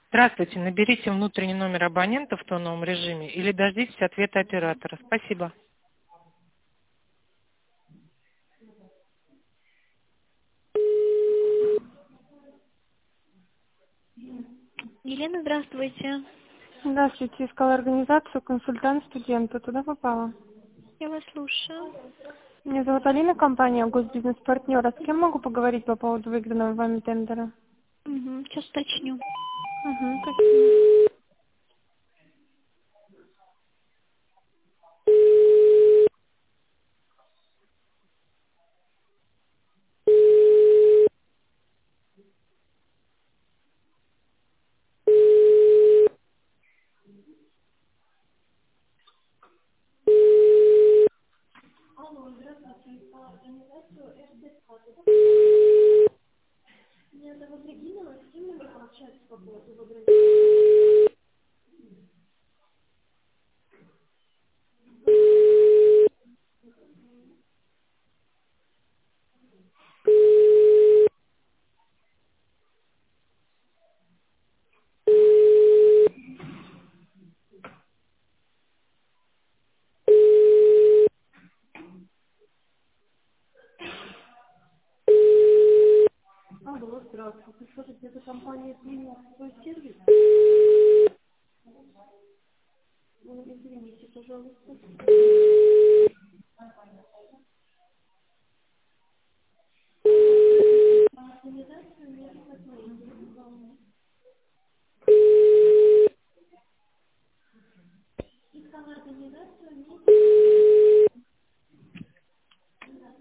Здравствуйте, наберите внутренний номер абонента в тоновом режиме или дождитесь ответа оператора. Спасибо. Елена, здравствуйте. Здравствуйте, искала организацию консультант студента. Туда попала. Я вас слушаю. Меня зовут Алина, компания Госбизнес-партнер. А с кем могу поговорить по поводу выигранного вами тендера? Угу, сейчас уточню. Спасибо. Алло, здравствуйте. Слушайте, это компания «Клиник свой сервис». Извините, пожалуйста.